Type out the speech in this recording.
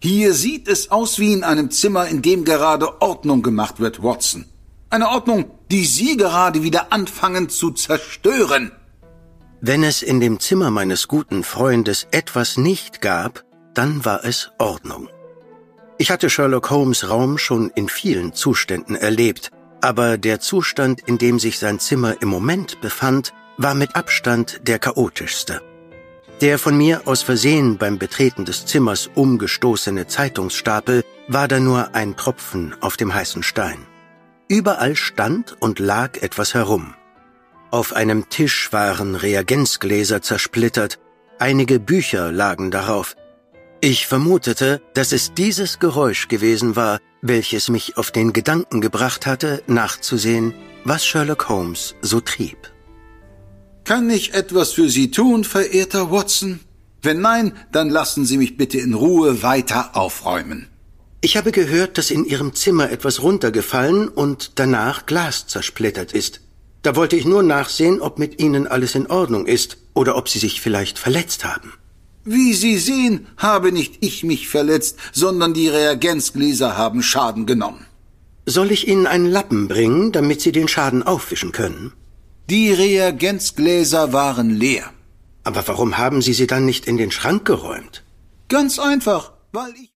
Hier sieht es aus wie in einem Zimmer, in dem gerade Ordnung gemacht wird, Watson. Eine Ordnung, die Sie gerade wieder anfangen zu zerstören. Wenn es in dem Zimmer meines guten Freundes etwas nicht gab, dann war es Ordnung. Ich hatte Sherlock Holmes' Raum schon in vielen Zuständen erlebt, aber der Zustand, in dem sich sein Zimmer im Moment befand, war mit Abstand der chaotischste. Der von mir aus Versehen beim Betreten des Zimmers umgestoßene Zeitungsstapel war da nur ein Tropfen auf dem heißen Stein. Überall stand und lag etwas herum. Auf einem Tisch waren Reagenzgläser zersplittert, einige Bücher lagen darauf. Ich vermutete, dass es dieses Geräusch gewesen war, welches mich auf den Gedanken gebracht hatte, nachzusehen, was Sherlock Holmes so trieb. Kann ich etwas für Sie tun, verehrter Watson? Wenn nein, dann lassen Sie mich bitte in Ruhe weiter aufräumen. Ich habe gehört, dass in Ihrem Zimmer etwas runtergefallen und danach Glas zersplittert ist. Da wollte ich nur nachsehen, ob mit Ihnen alles in Ordnung ist oder ob Sie sich vielleicht verletzt haben. Wie Sie sehen, habe nicht ich mich verletzt, sondern die Reagenzgläser haben Schaden genommen. Soll ich Ihnen einen Lappen bringen, damit Sie den Schaden aufwischen können? Die Reagenzgläser waren leer. Aber warum haben Sie sie dann nicht in den Schrank geräumt? Ganz einfach, weil ich...